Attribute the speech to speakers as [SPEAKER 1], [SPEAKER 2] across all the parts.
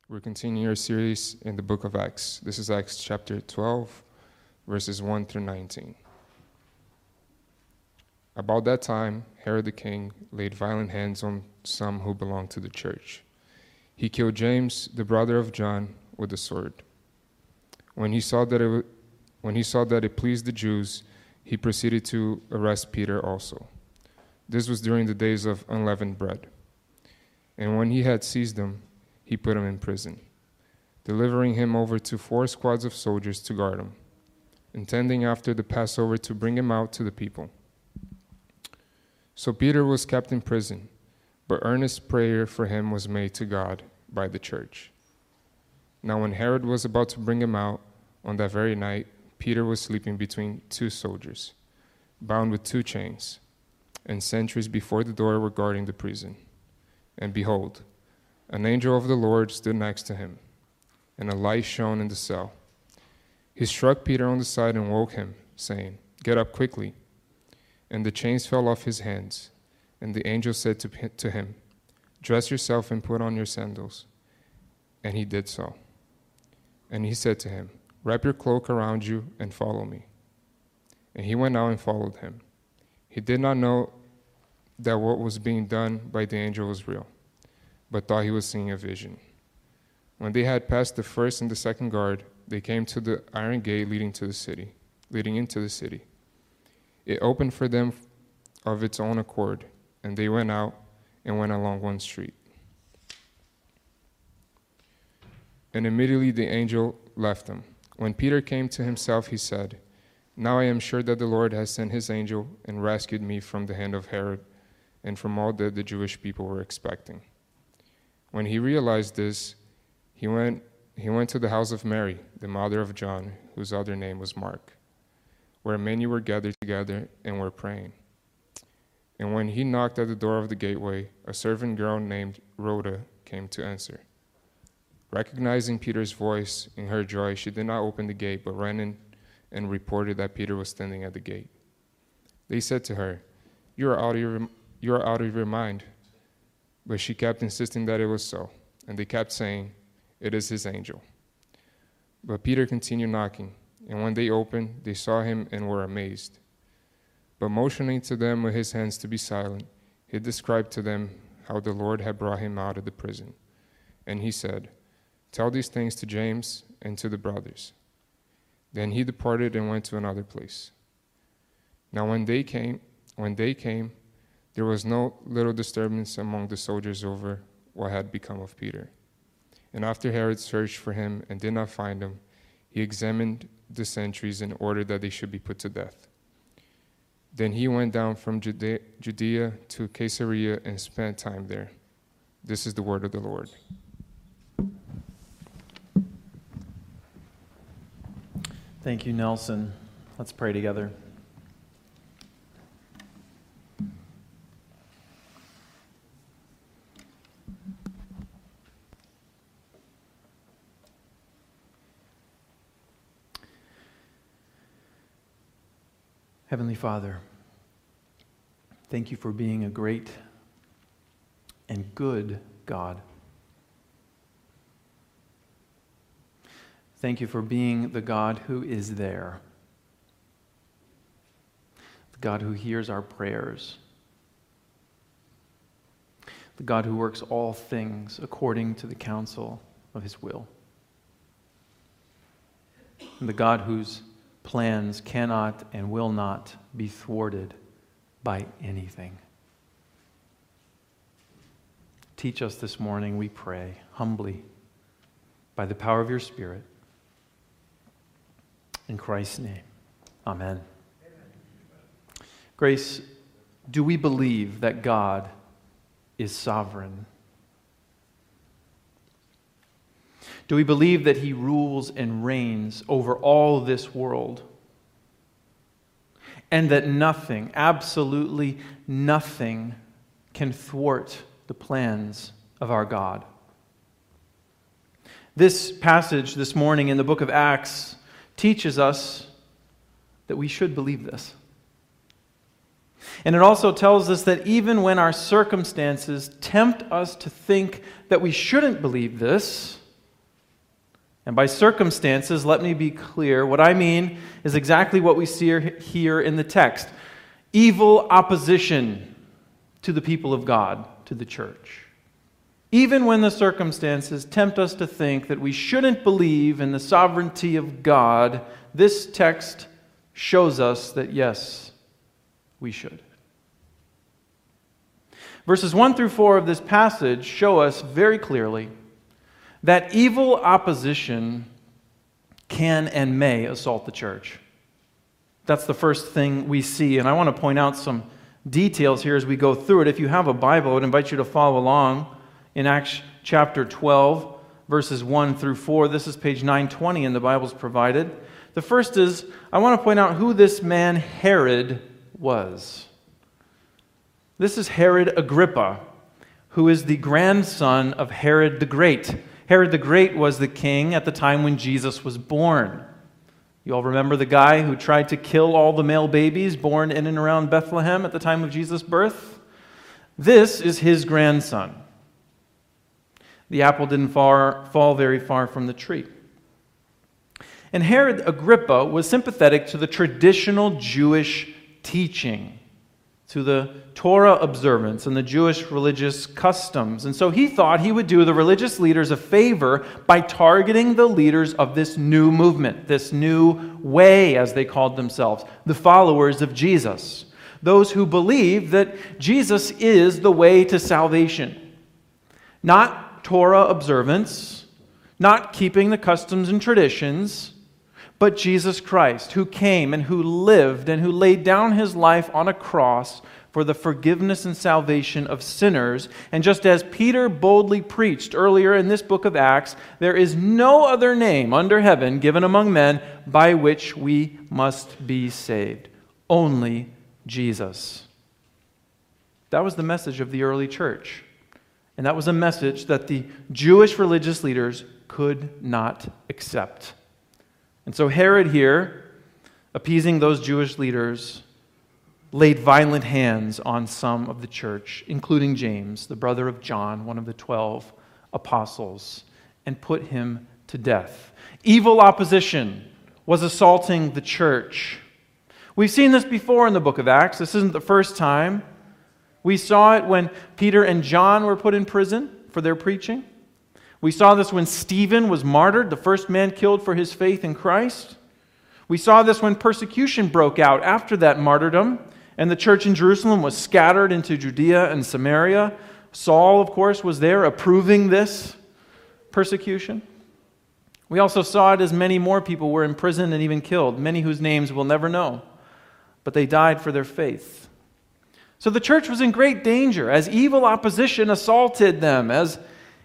[SPEAKER 1] We're continuing our series in the book of Acts. This is Acts chapter 12, verses 1 through 19. About that time, Herod the king laid violent hands on some who belonged to the church. He killed James, the brother of John, with a sword. When he saw that it pleased the Jews, he proceeded to arrest Peter also. This was during the days of unleavened bread. And when he had seized him, he put him in prison, delivering him over to 4 squads of soldiers to guard him, intending after the Passover to bring him out to the people. So Peter was kept in prison, but earnest prayer for him was made to God by the church. Now when Herod was about to bring him out, on that very night, Peter was sleeping between 2 soldiers, bound with 2 chains, and sentries before the door were guarding the prison. And behold, an angel of the Lord stood next to him, and a light shone in the cell. He struck Peter on the side and woke him, saying, "Get up quickly." And the chains fell off his hands. And the angel said to him, "Dress yourself and put on your sandals." And he did so. And he said to him, "Wrap your cloak around you and follow me." And he went out and followed him. He did not know that what was being done by the angel was real, but thought he was seeing a vision. When they had passed the first and the second guard, they came to the iron gate leading into the city. It opened for them of its own accord, and they went out and went along one street. And immediately the angel left them. When Peter came to himself, he said, "Now I am sure that the Lord has sent his angel and rescued me from the hand of Herod and from all that the Jewish people were expecting." When he realized this, he went to the house of Mary, the mother of John, whose other name was Mark, where many were gathered together and were praying. And when he knocked at the door of the gateway, a servant girl named Rhoda came to answer. Recognizing Peter's voice, in her joy, she did not open the gate, but ran in and reported that Peter was standing at the gate. They said to her, You are out of your mind." But she kept insisting that it was so, and they kept saying, "It is his angel." But Peter continued knocking, and when they opened, they saw him and were amazed. But motioning to them with his hands to be silent, he described to them how the Lord had brought him out of the prison. And he said, "Tell these things to James and to the brothers." Then he departed and went to another place. Now when they came, there was no little disturbance among the soldiers over what had become of Peter. And after Herod searched for him and did not find him, he examined the sentries and ordered that they should be put to death. Then he went down from Judea to Caesarea and spent time there. This is the word of the Lord.
[SPEAKER 2] Thank you, Nelson. Let's pray together. Heavenly Father, thank you for being a great and good God. Thank you for being the God who is there, the God who hears our prayers, the God who works all things according to the counsel of his will, and the God whose plans cannot and will not be thwarted by anything. Teach us this morning, we pray, humbly, by the power of your Spirit. In Christ's name, amen. Grace, do we believe that God is sovereign? Do we believe that he rules and reigns over all this world? And that nothing, absolutely nothing, can thwart the plans of our God? This passage this morning in the book of Acts teaches us that we should believe this. And it also tells us that even when our circumstances tempt us to think that we shouldn't believe this, And by circumstances, let me be clear. What I mean is exactly what we see here in the text. Evil opposition to the people of God, to the church. Even when the circumstances tempt us to think that we shouldn't believe in the sovereignty of God, this text shows us that yes, we should. Verses 1 through 4 of this passage show us very clearly that evil opposition can and may assault the church. That's the first thing we see, and I want to point out some details here as we go through it. If you have a Bible, I would invite you to follow along in Acts chapter 12, verses 1 through 4. This is page 920 in the Bibles provided. The first is, I want to point out who this man Herod was. This is Herod Agrippa, who is the grandson of Herod the Great. Herod the Great was the king at the time when Jesus was born. You all remember the guy who tried to kill all the male babies born in and around Bethlehem at the time of Jesus' birth? This is his grandson. The apple didn't fall very far from the tree. And Herod Agrippa was sympathetic to the traditional Jewish teaching, to the Torah observance and the Jewish religious customs. And so he thought he would do the religious leaders a favor by targeting the leaders of this new movement, this new way, as they called themselves, the followers of Jesus, those who believe that Jesus is the way to salvation. Not Torah observance, not keeping the customs and traditions, but Jesus Christ, who came and who lived and who laid down his life on a cross for the forgiveness and salvation of sinners. And just as Peter boldly preached earlier in this book of Acts, there is no other name under heaven given among men by which we must be saved. Only Jesus. That was the message of the early church. And that was a message that the Jewish religious leaders could not accept. And so Herod here, appeasing those Jewish leaders, laid violent hands on some of the church, including James, the brother of John, one of the 12 apostles, and put him to death. Evil opposition was assaulting the church. We've seen this before in the book of Acts. This isn't the first time. We saw it when Peter and John were put in prison for their preaching. We saw this when Stephen was martyred, the first man killed for his faith in Christ. We saw this when persecution broke out after that martyrdom, and the church in Jerusalem was scattered into Judea and Samaria. Saul, of course, was there approving this persecution. We also saw it as many more people were imprisoned and even killed, many whose names we'll never know, but they died for their faith. So the church was in great danger as evil opposition assaulted them, as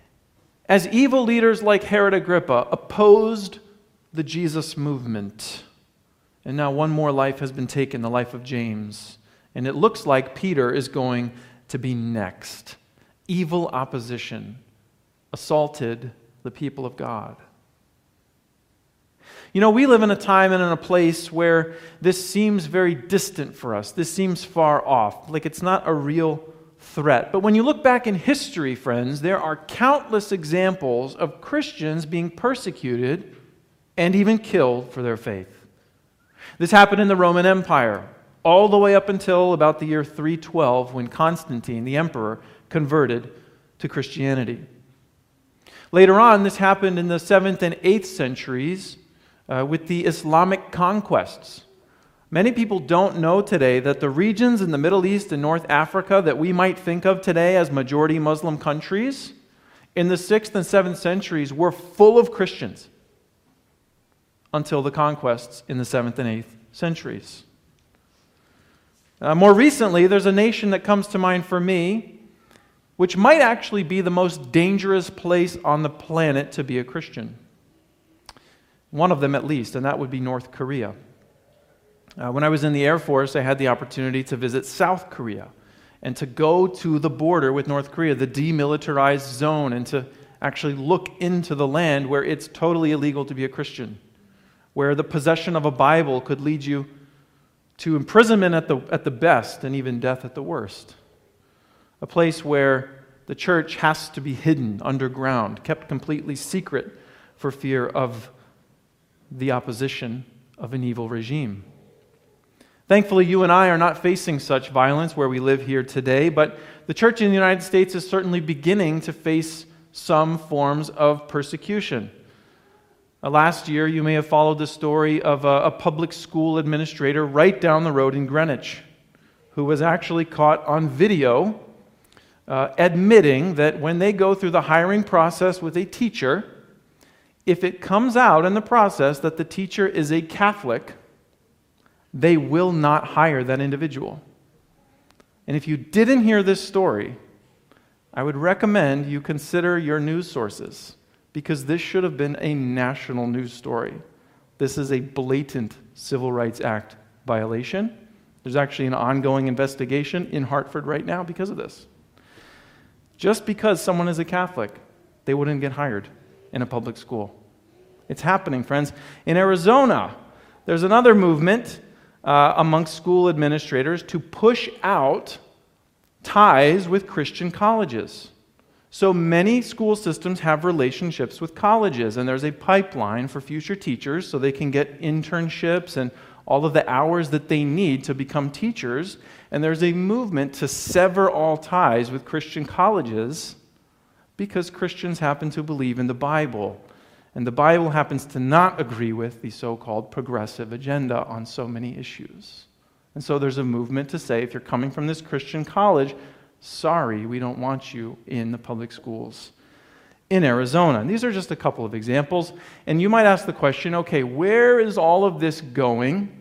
[SPEAKER 2] evil leaders like Herod Agrippa opposed the Jesus movement. And now one more life has been taken, the life of James. And it looks like Peter is going to be next. Evil opposition assaulted the people of God. You know, we live in a time and in a place where this seems very distant for us. This seems far off, like it's not a real threat. But when you look back in history, friends, there are countless examples of Christians being persecuted and even killed for their faith. This happened in the Roman Empire, all the way up until about the year 312, when Constantine, the emperor, converted to Christianity. Later on, this happened in the 7th and 8th centuries with the Islamic conquests. Many people don't know today that the regions in the Middle East and North Africa that we might think of today as majority Muslim countries, in the 6th and 7th centuries were full of Christians until the conquests in the 7th and 8th centuries. More recently, there's a nation that comes to mind for me, which might actually be the most dangerous place on the planet to be a Christian. One of them at least, and that would be North Korea. When I was in the Air Force, I had the opportunity to visit South Korea and to go to the border with North Korea, the demilitarized zone, and to actually look into the land where it's totally illegal to be a Christian, where the possession of a Bible could lead you to imprisonment at the best and even death at the worst. A place where the church has to be hidden underground, kept completely secret for fear of the opposition of an evil regime. Thankfully, you and I are not facing such violence where we live here today, but the church in the United States is certainly beginning to face some forms of persecution. Last year, you may have followed the story of a public school administrator right down the road in Greenwich who was actually caught on video admitting that when they go through the hiring process with a teacher, if it comes out in the process that the teacher is a Catholic, they will not hire that individual. And if you didn't hear this story, I would recommend you consider your news sources, because this should have been a national news story. This is a blatant Civil Rights Act violation. There's actually an ongoing investigation in Hartford right now because of this. Just because someone is a Catholic, they wouldn't get hired in a public school. It's happening, friends. In Arizona, there's another movement amongst school administrators to push out ties with Christian colleges. So many school systems have relationships with colleges, and there's a pipeline for future teachers so they can get internships and all of the hours that they need to become teachers. And there's a movement to sever all ties with Christian colleges because Christians happen to believe in the Bible. And the Bible happens to not agree with the so-called progressive agenda on so many issues. And so there's a movement to say, if you're coming from this Christian college, sorry, we don't want you in the public schools in Arizona. And these are just a couple of examples. And you might ask the question, okay, where is all of this going?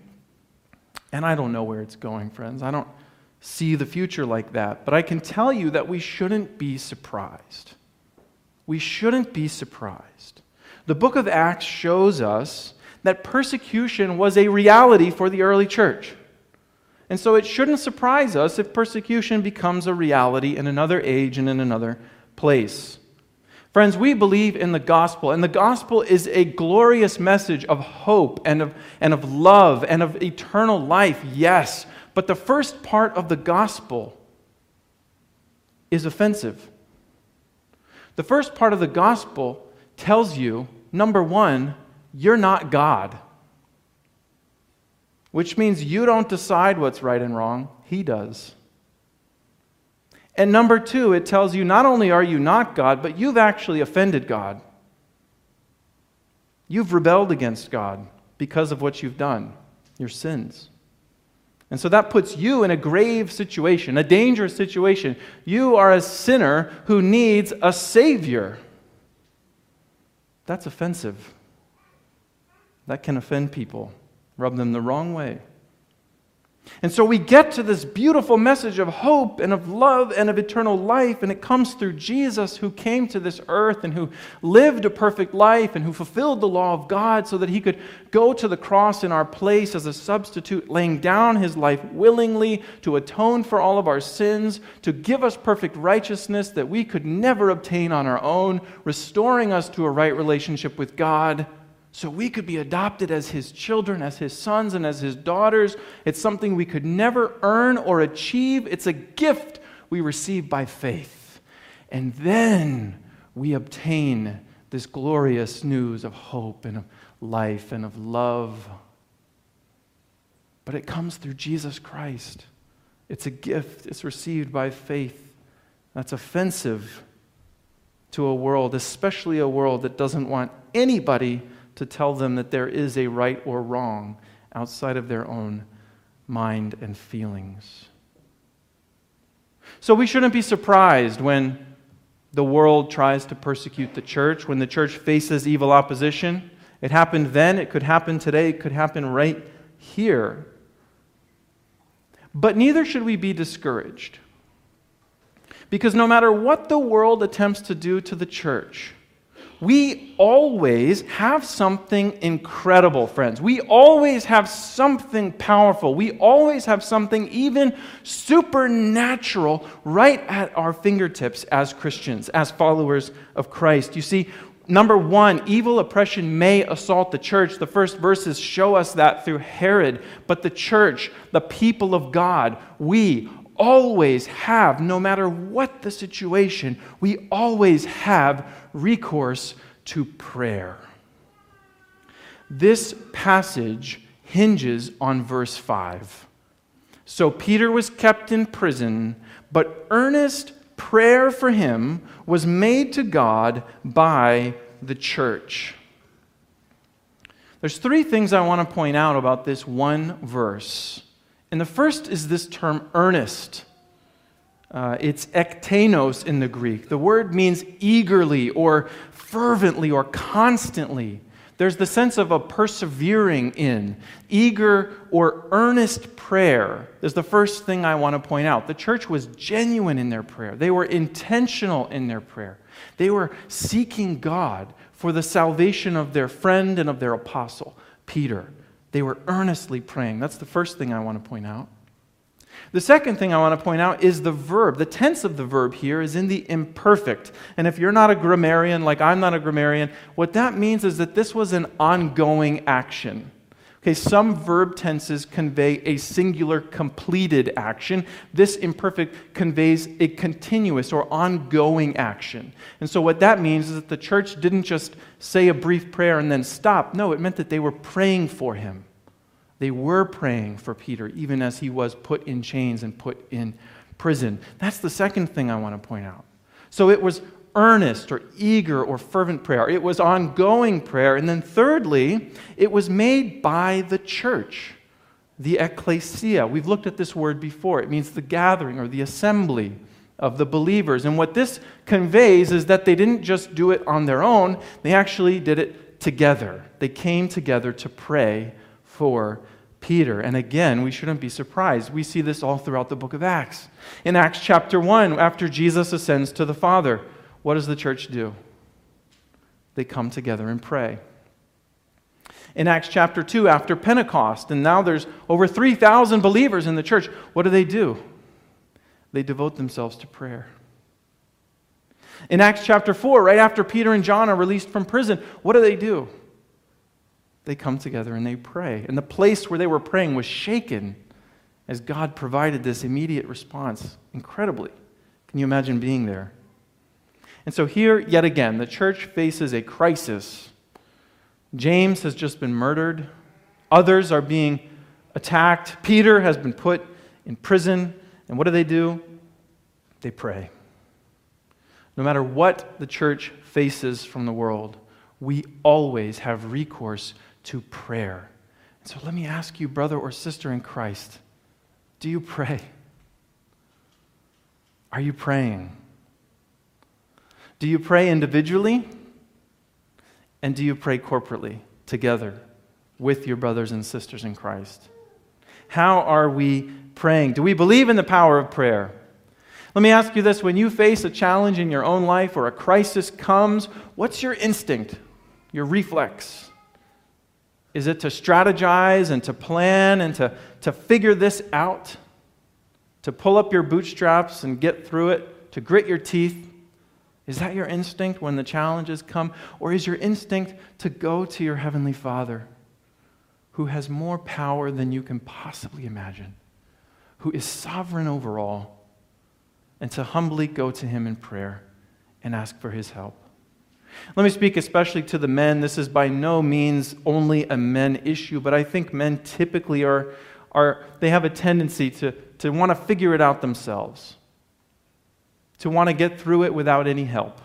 [SPEAKER 2] And I don't know where it's going, friends. I don't see the future like that. But I can tell you that we shouldn't be surprised. We shouldn't be surprised. The book of Acts shows us that persecution was a reality for the early church. And so it shouldn't surprise us if persecution becomes a reality in another age and in another place. Friends, we believe in the gospel, and the gospel is a glorious message of hope and of love and of eternal life, yes. But the first part of the gospel is offensive. The first part of the gospel tells you, number one, you're not God. Which means you don't decide what's right and wrong, He does. And number two, it tells you not only are you not God, but you've actually offended God. You've rebelled against God because of what you've done, your sins. And so that puts you in a grave situation, a dangerous situation. You are a sinner who needs a Savior. That's offensive. That can offend people, rub them the wrong way. And so we get to this beautiful message of hope and of love and of eternal life, and it comes through Jesus, who came to this earth and who lived a perfect life and who fulfilled the law of God so that He could go to the cross in our place as a substitute, laying down His life willingly to atone for all of our sins, to give us perfect righteousness that we could never obtain on our own, restoring us to a right relationship with God, so we could be adopted as His children, as His sons and as His daughters. It's something we could never earn or achieve. It's a gift we receive by faith. And then we obtain this glorious news of hope and of life and of love. But it comes through Jesus Christ. It's a gift. It's received by faith. That's offensive to a world, especially a world that doesn't want anybody to tell them that there is a right or wrong outside of their own mind and feelings. So we shouldn't be surprised when the world tries to persecute the church, when the church faces evil opposition. It happened then, it could happen today, it could happen right here. But neither should we be discouraged. Because no matter what the world attempts to do to the church, we always have something incredible, friends. We always have something powerful. We always have something even supernatural right at our fingertips as Christians, as followers of Christ. You see, number one, evil oppression may assault the church. The first verses show us that through Herod. But the church, the people of God, we always have, no matter what the situation, we always have recourse to prayer. This passage hinges on verse 5. So Peter was kept in prison, but earnest prayer for him was made to God by the church. There's three things I want to point out about this one verse. And the first is this term earnest. It's ektenos in the Greek. The word means eagerly or fervently or constantly. There's the sense of a persevering in, eager or earnest prayer is the first thing I want to point out. The church was genuine in their prayer. They were intentional in their prayer. They were seeking God for the salvation of their friend and of their apostle, Peter. They were earnestly praying. That's the first thing I want to point out. The second thing I want to point out is the verb. The tense of the verb here is in the imperfect. And if you're not a grammarian, like I'm not a grammarian, what that means is that this was an ongoing action. Okay, some verb tenses convey a singular completed action. This imperfect conveys a continuous or ongoing action. And so what that means is that the church didn't just say a brief prayer and then stop. No, it meant that they were praying for him. They were praying for Peter, even as he was put in chains and put in prison. That's the second thing I want to point out. So it was earnest or eager or fervent prayer. It was ongoing prayer. And then thirdly, it was made by the church, the ecclesia. We've looked at this word before. It means the gathering or the assembly of the believers. And what this conveys is that they didn't just do it on their own. They actually did it together. They came together to pray for Peter. And again, we shouldn't be surprised. We see this all throughout the book of Acts. In Acts chapter 1, after Jesus ascends to the Father, what does the church do? They come together and pray. In Acts chapter 2, after Pentecost, and now there's over 3,000 believers in the church, what do? They devote themselves to prayer. In Acts chapter 4, right after Peter and John are released from prison, what do? They come together and they pray. And the place where they were praying was shaken as God provided this immediate response. Incredibly. Can you imagine being there? And so here, yet again, the church faces a crisis. James has just been murdered. Others are being attacked. Peter has been put in prison. And what do? They pray. No matter what the church faces from the world, we always have recourse to prayer. So let me ask you, brother or sister in Christ, do you pray? Are you praying? Do you pray individually? And do you pray corporately, together, with your brothers and sisters in Christ? How are we praying? Do we believe in the power of prayer? Let me ask you this. When you face a challenge in your own life or a crisis comes, what's your instinct, your reflex? Is it to strategize and to plan and to figure this out? To pull up your bootstraps and get through it? To grit your teeth? Is that your instinct when the challenges come? Or is your instinct to go to your Heavenly Father, who has more power than you can possibly imagine, who is sovereign over all, and to humbly go to Him in prayer and ask for His help? Let me speak especially to the men. This is by no means only a men issue, but I think men typically they have a tendency to want to figure it out themselves, to want to get through it without any help.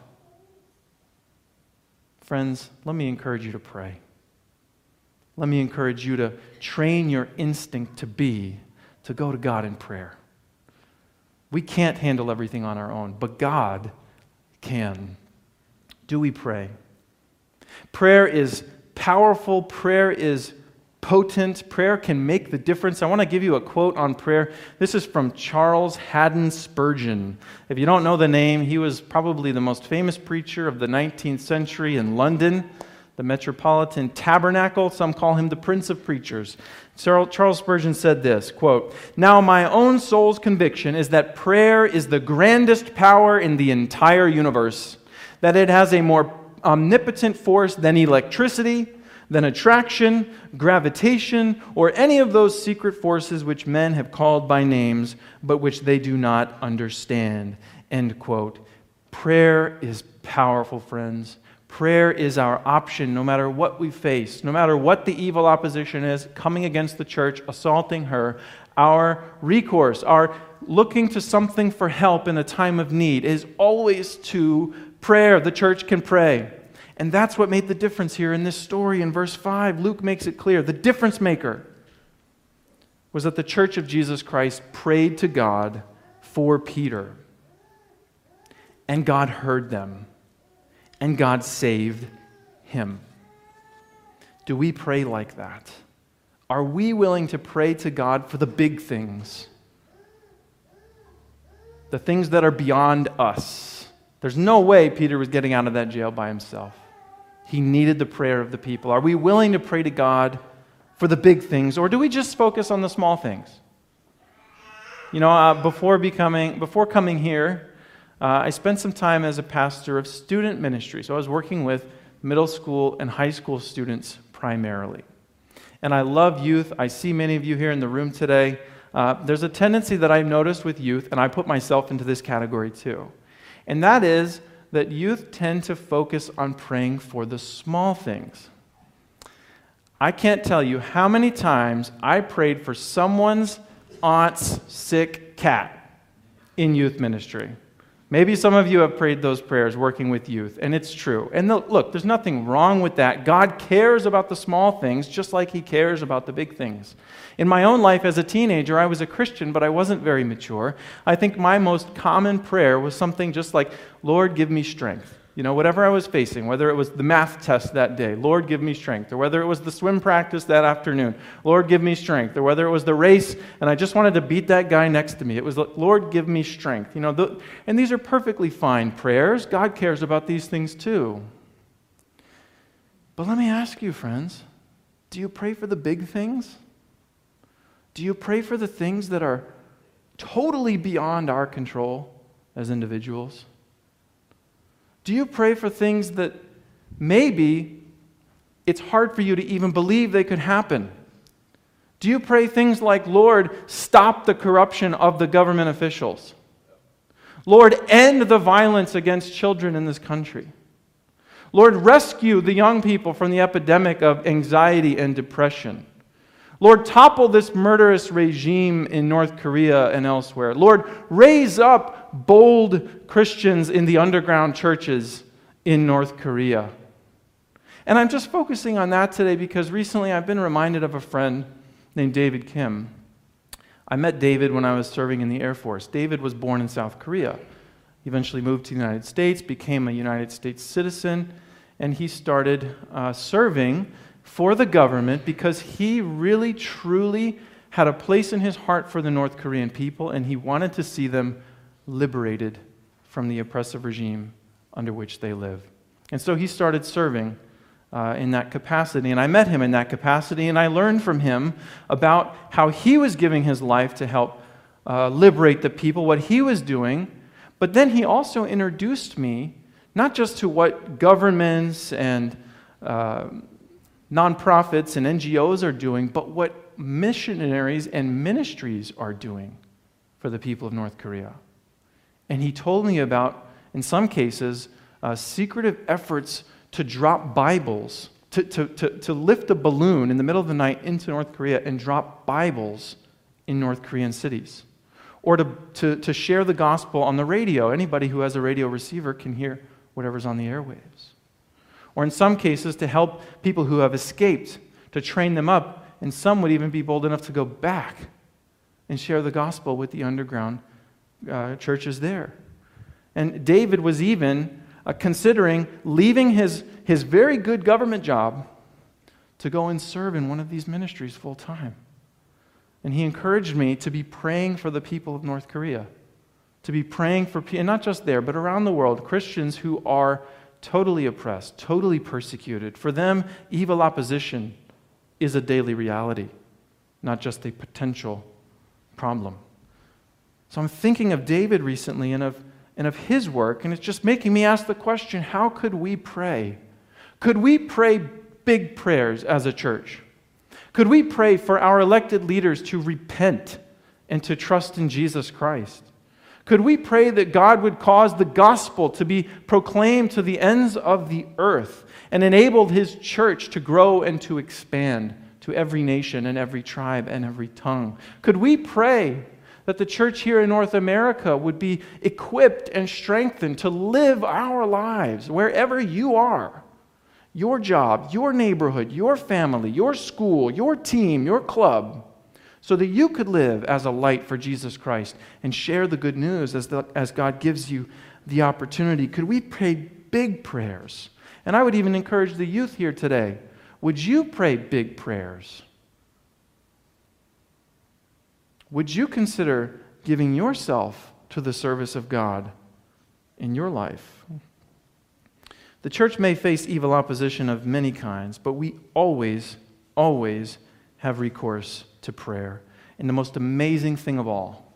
[SPEAKER 2] Friends, let me encourage you to pray. Let me encourage you to train your instinct to go to God in prayer. We can't handle everything on our own, but God can. Do we pray? Prayer is powerful. Prayer is potent. Prayer can make the difference. I want to give you a quote on prayer. This is from Charles Haddon Spurgeon. If you don't know the name, he was probably the most famous preacher of the 19th century in London, the Metropolitan Tabernacle. Some call him the Prince of Preachers. Charles Spurgeon said this, quote, "Now my own soul's conviction is that prayer is the grandest power in the entire universe, that it has a more omnipotent force than electricity, than attraction, gravitation, or any of those secret forces which men have called by names, but which they do not understand." End quote. Prayer is powerful, friends. Prayer is our option no matter what we face, no matter what the evil opposition is coming against the church, assaulting her. Our recourse, our looking to something for help in a time of need is always to prayer. The church can pray. And that's what made the difference here in this story in verse 5. Luke makes it clear. The difference maker was that the church of Jesus Christ prayed to God for Peter. And God heard them. And God saved him. Do we pray like that? Are we willing to pray to God for the big things? The things that are beyond us. There's no way Peter was getting out of that jail by himself. He needed the prayer of the people. Are we willing to pray to God for the big things, or do we just focus on the small things? You know, before coming here, I spent some time as a pastor of student ministry. So I was working with middle school and high school students primarily. And I love youth. I see many of you here in the room today. There's a tendency that I've noticed with youth, and I put myself into this category too. And that is that youth tend to focus on praying for the small things. I can't tell you how many times I prayed for someone's aunt's sick cat in youth ministry. Maybe some of you have prayed those prayers working with youth, and it's true. And look, there's nothing wrong with that. God cares about the small things just like He cares about the big things. In my own life as a teenager, I was a Christian, but I wasn't very mature. I think my most common prayer was something just like, Lord, give me strength. You know, whatever I was facing, whether it was the math test that day, Lord, give me strength, or whether it was the swim practice that afternoon, Lord, give me strength, or whether it was the race and I just wanted to beat that guy next to me. It was, Lord, give me strength. You know, and these are perfectly fine prayers. God cares about these things too. But let me ask you, friends, do you pray for the big things? Do you pray for the things that are totally beyond our control as individuals? Do you pray for things that maybe it's hard for you to even believe they could happen? Do you pray things like, Lord, stop the corruption of the government officials? Lord, end the violence against children in this country? Lord, rescue the young people from the epidemic of anxiety and depression? Lord, topple this murderous regime in North Korea and elsewhere. Lord, raise up bold Christians in the underground churches in North Korea. And I'm just focusing on that today because recently I've been reminded of a friend named David Kim. I met David when I was serving in the Air Force. David was born in South Korea. He eventually moved to the United States, became a United States citizen, and he started serving for the government because he really, truly had a place in his heart for the North Korean people, and he wanted to see them liberated from the oppressive regime under which they live. And so he started serving in that capacity, and I met him in that capacity, and I learned from him about how he was giving his life to help liberate the people, what he was doing, but then he also introduced me not just to what governments and nonprofits and NGOs are doing, but what missionaries and ministries are doing for the people of North Korea. And he told me about, in some cases, secretive efforts to drop Bibles, to lift a balloon in the middle of the night into North Korea and drop Bibles in North Korean cities. Or to share the gospel on the radio. Anybody who has a radio receiver can hear whatever's on the airwaves. Or in some cases, to help people who have escaped, to train them up, and some would even be bold enough to go back and share the gospel with the underground churches there. And David was even considering leaving his very good government job to go and serve in one of these ministries full time. And he encouraged me to be praying for the people of North Korea, to be praying for, and not just there, but around the world, Christians who are totally oppressed, totally persecuted. For them, evil opposition is a daily reality, not just a potential problem. So I'm thinking of David recently and of his work, and it's just making me ask the question, how could we pray? Could we pray big prayers as a church? Could we pray for our elected leaders to repent and to trust in Jesus Christ? Could we pray that God would cause the gospel to be proclaimed to the ends of the earth and enable His church to grow and to expand to every nation and every tribe and every tongue? Could we pray that the church here in North America would be equipped and strengthened to live our lives wherever you are? Your job, your neighborhood, your family, your school, your team, your club, so that you could live as a light for Jesus Christ and share the good news as God gives you the opportunity. Could we pray big prayers? And I would even encourage the youth here today, would you pray big prayers? Would you consider giving yourself to the service of God in your life? The church may face evil opposition of many kinds, but we always have recourse to prayer. And the most amazing thing of all,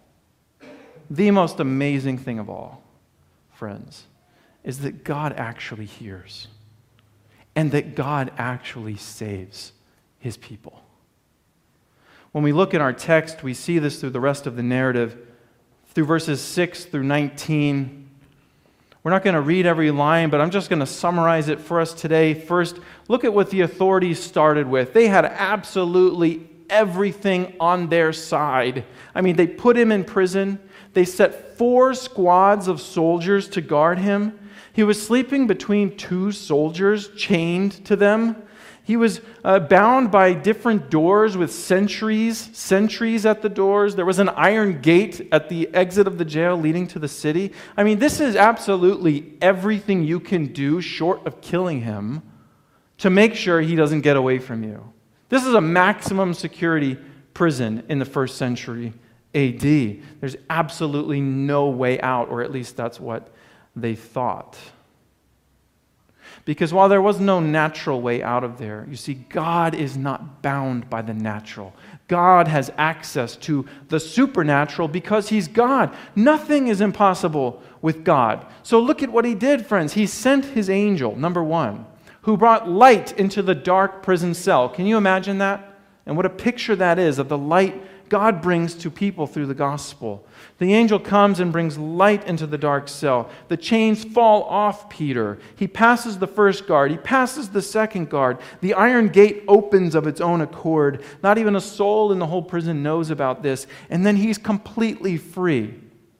[SPEAKER 2] friends, is that God actually hears and that God actually saves His people. When we look in our text, we see this through the rest of the narrative, through verses 6 through 19. We're not going to read every line, but I'm just going to summarize it for us today. First, look at what the authorities started with. They had absolutely everything on their side. I mean, they put him in prison. They set 4 squads of soldiers to guard him. He was sleeping between 2 soldiers chained to them. He was bound by different doors with sentries at the doors. There was an iron gate at the exit of the jail leading to the city. I mean, this is absolutely everything you can do short of killing him to make sure he doesn't get away from you. This is a maximum security prison in the first century AD. There's absolutely no way out, or at least that's what they thought. Because while there was no natural way out of there, you see, God is not bound by the natural. God has access to the supernatural because He's God. Nothing is impossible with God. So look at what He did, friends. He sent His angel, number 1, who brought light into the dark prison cell. Can you imagine that? And what a picture that is of the light God brings to people through the gospel. The angel comes and brings light into the dark cell. The chains fall off Peter. He passes the first guard. He passes the second guard. The iron gate opens of its own accord. Not even a soul in the whole prison knows about this. And then he's completely free.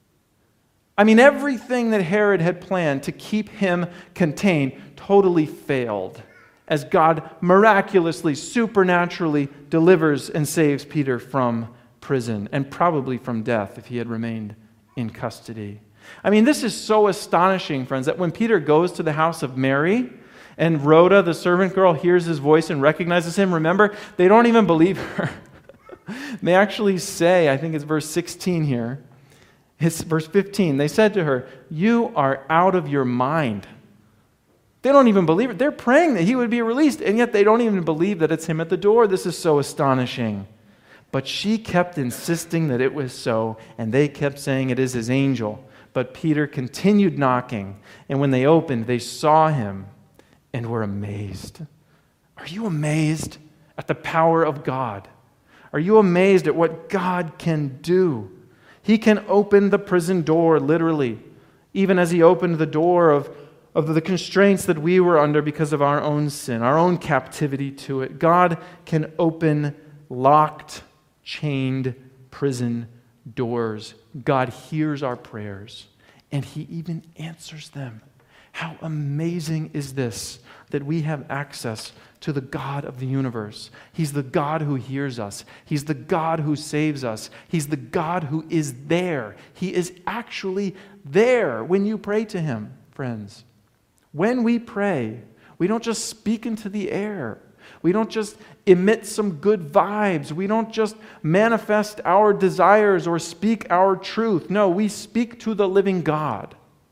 [SPEAKER 2] I mean, everything that Herod had planned to keep him contained totally failed, as God miraculously, supernaturally delivers and saves Peter from prison, and probably from death if he had remained in custody. I mean, this is so astonishing, friends, that when Peter goes to the house of Mary, and Rhoda, the servant girl, hears his voice and recognizes him, remember, they don't even believe her. They actually say, I think it's verse 16 here, it's verse 15, they said to her, "You are out of your mind." They don't even believe it. They're praying that he would be released, and yet they don't even believe that it's him at the door. This is so astonishing. But she kept insisting that it was so, and they kept saying it is his angel. But Peter continued knocking, and when they opened, they saw him and were amazed. Are you amazed at the power of God? Are you amazed at what God can do? He can open the prison door, literally, even as he opened the door of the constraints that we were under because of our own sin, our own captivity to it. God can open locked, chained prison doors. God hears our prayers, and He even answers them. How amazing is this, that we have access to the God of the universe. He's the God who hears us. He's the God who saves us. He's the God who is there. He is actually there when you pray to Him, friends. When we pray, we don't just speak into the air. We don't just emit some good vibes. We don't just manifest our desires or speak our truth. No, we speak to the living God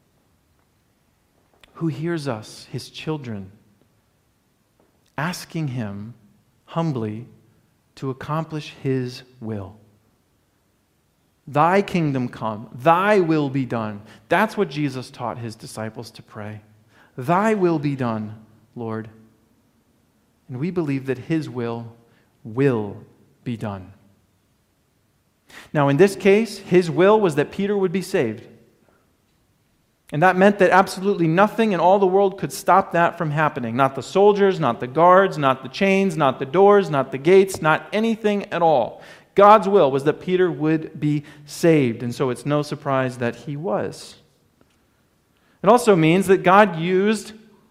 [SPEAKER 2] who hears us, His children, asking Him humbly to accomplish His will. Thy kingdom come, Thy will be done. That's what Jesus taught His disciples to pray. Thy will be done, Lord. And we believe that His will be done. Now, in this case, his will was that Peter would be saved. And that meant that absolutely nothing in all the world could stop that from happening. Not the soldiers, not the guards, not the chains, not the doors, not the gates, not anything at all. God's will was that Peter would be saved, and so it's no surprise that he was. It also means that God used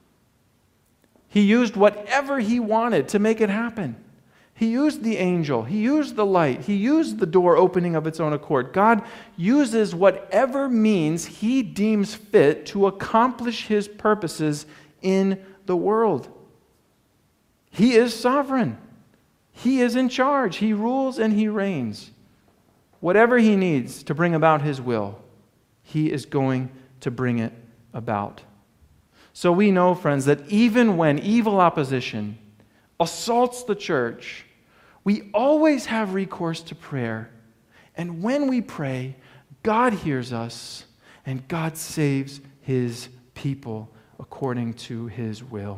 [SPEAKER 2] whatever he wanted to make it happen. He used the angel, he used the light, he used the door opening of its own accord. God uses whatever means he deems fit to accomplish his purposes in the world. He is sovereign. He is in charge. He rules and he reigns. Whatever he needs to bring about his will, he is going to bring it about. So we know, friends, that even when evil opposition assaults the church, we always have recourse to prayer. And when we pray, God hears us and God saves his people according to his will.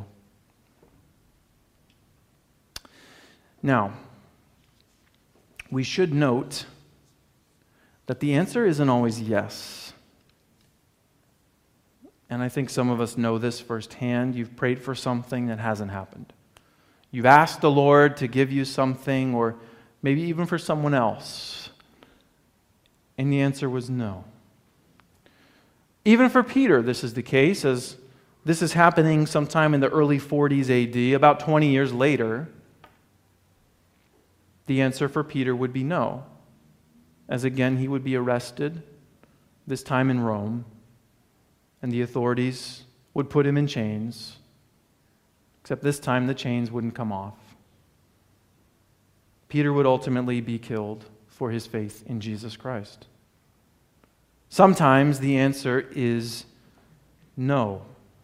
[SPEAKER 2] Now, we should note that the answer isn't always yes. And I think some of us know this firsthand. You've prayed for something that hasn't happened. You've asked the Lord to give you something, or maybe even for someone else. And the answer was no. Even for Peter, this is the case, as this is happening sometime in the early 40s AD, about 20 years later. The answer for Peter would be no, as again he would be arrested, this time in Rome, and the authorities would put him in chains, except this time the chains wouldn't come off. Peter would ultimately be killed for his faith in Jesus Christ. Sometimes the answer is no.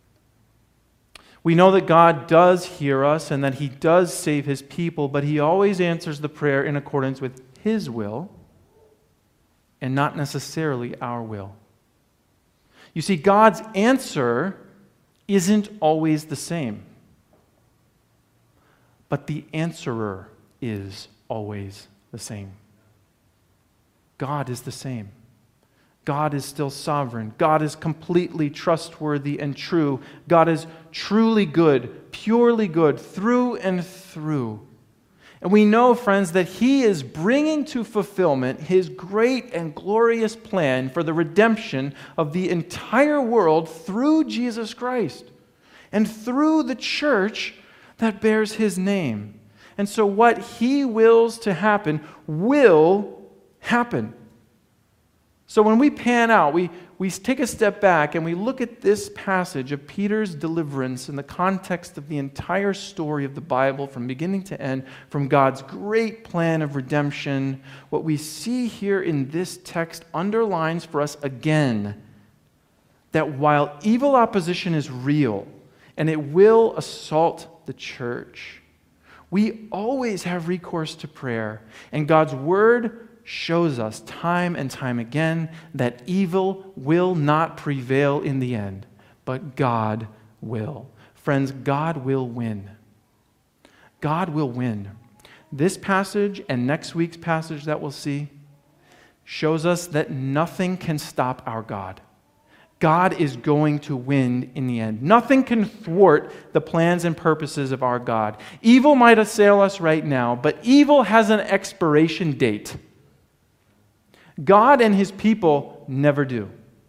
[SPEAKER 2] We know that God does hear us and that he does save his people, but he always answers the prayer in accordance with his will and not necessarily our will. You see, God's answer isn't always the same, but the answerer is always the same. God is the same. God is still sovereign. God is completely trustworthy and true. God is truly good, purely good, through and through. And we know, friends, that he is bringing to fulfillment his great and glorious plan for the redemption of the entire world through Jesus Christ and through the church that bears his name. And so what he wills to happen will happen. So when we pan out, we take a step back and we look at this passage of Peter's deliverance in the context of the entire story of the Bible from beginning to end, from God's great plan of redemption. What we see here in this text underlines for us again that while evil opposition is real and it will assault the church, we always have recourse to prayer, and God's word shows us time and time again that evil will not prevail in the end, but God will. Friends, God will win. God will win. This passage and next week's passage that we'll see shows us that nothing can stop our God. God is going to win in the end. Nothing can thwart the plans and purposes of our God. Evil might assail us right now, but evil has an expiration date. God and his people never do.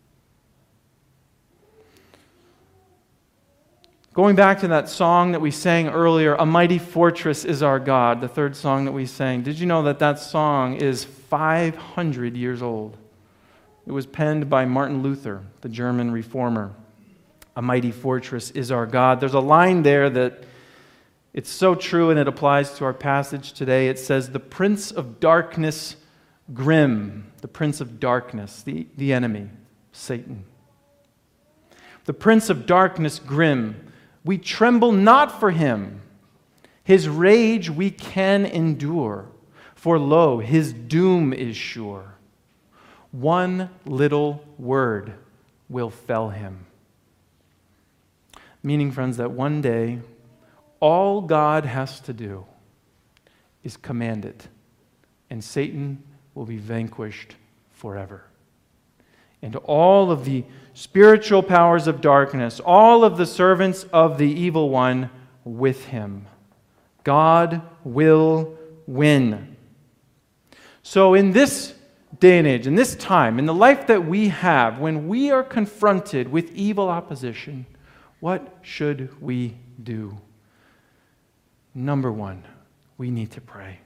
[SPEAKER 2] Going back to that song that we sang earlier, A Mighty Fortress is Our God, the third song that we sang. Did you know that that song is 500 years old? It was penned by Martin Luther, the German reformer. A mighty fortress is our God. There's a line there that it's so true and it applies to our passage today. It says, the prince of darkness grim, the prince of darkness, the enemy, Satan. The prince of darkness grim, we tremble not for him. His rage we can endure, for lo, his doom is sure. One little word will fell him. Meaning, friends, that one day, all God has to do is command it, and Satan will be vanquished forever. And all of the spiritual powers of darkness, all of the servants of the evil one with him. God will win. So in this day and age, in this time, in the life that we have, when we are confronted with evil opposition, what should we do? Number one, we need to pray.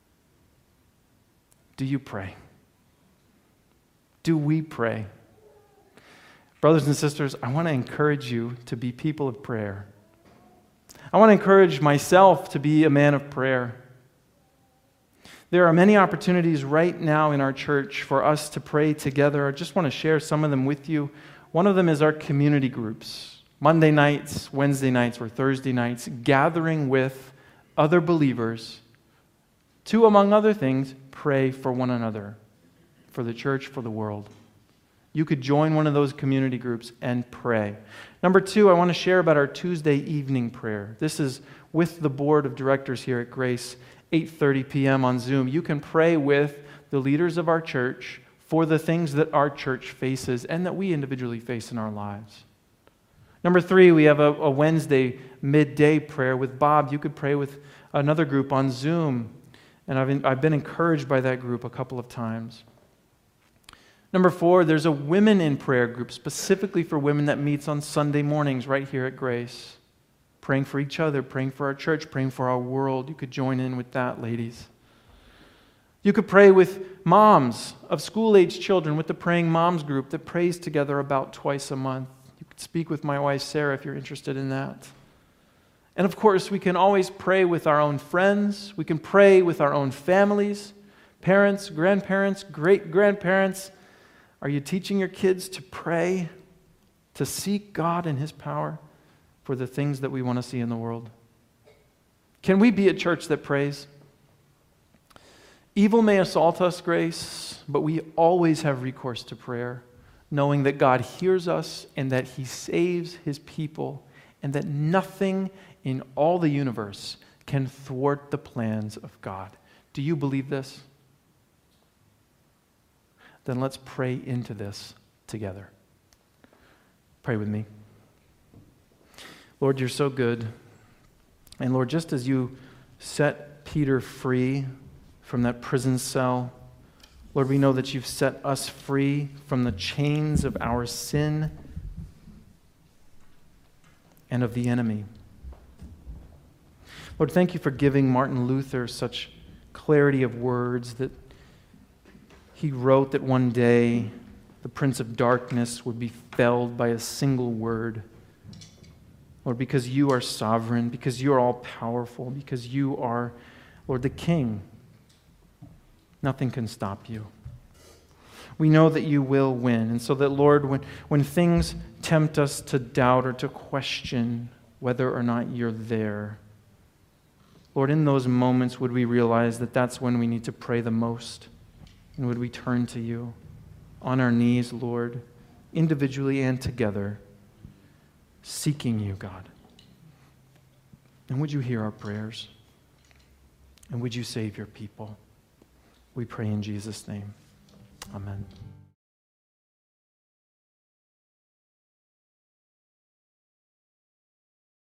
[SPEAKER 2] Do you pray? Do we pray? Brothers and sisters, I want to encourage you to be people of prayer. I want to encourage myself to be a man of prayer. There are many opportunities right now in our church for us to pray together. I just want to share some of them with you. One of them is our community groups. Monday nights, Wednesday nights, or Thursday nights, gathering with other believers to, among other things, pray for one another, for the church, for the world. You could join one of those community groups and pray. Number two, I want to share about our Tuesday evening prayer. This is with the board of directors here at Grace, 8:30 p.m. on Zoom. You can pray with the leaders of our church for the things that our church faces and that we individually face in our lives. Number three, we have a Wednesday midday prayer with Bob. You could pray with another group on Zoom. And I've been encouraged by that group a couple of times. Number four, there's a women in prayer group specifically for women that meets on Sunday mornings right here at Grace. Praying for each other, praying for our church, praying for our world. You could join in with that, ladies. You could pray with moms of school-age children with the Praying Moms group that prays together about twice a month. You could speak with my wife, Sarah, if you're interested in that. And of course, we can always pray with our own friends. We can pray with our own families, parents, grandparents, great-grandparents. Are you teaching your kids to pray, to seek God and His power for the things that we want to see in the world? Can we be a church that prays? Evil may assault us, Grace, but we always have recourse to prayer, knowing that God hears us and that He saves His people and that nothing in all the universe can thwart the plans of God. Do you believe this? Then let's pray into this together. Pray with me. Lord, you're so good. And Lord, just as you set Peter free from that prison cell, Lord, we know that you've set us free from the chains of our sin and of the enemy. Lord, thank you for giving Martin Luther such clarity of words that he wrote that one day the Prince of Darkness would be felled by a single word. Lord, because you are sovereign, because you are all-powerful, because you are, Lord, the King, nothing can stop you. We know that you will win. And so that, Lord, when things tempt us to doubt or to question whether or not you're there, Lord, in those moments, would we realize that that's when we need to pray the most? And would we turn to you on our knees, Lord, individually and together, seeking you, God? And would you hear our prayers? And would you save your people? We pray in Jesus' name. Amen.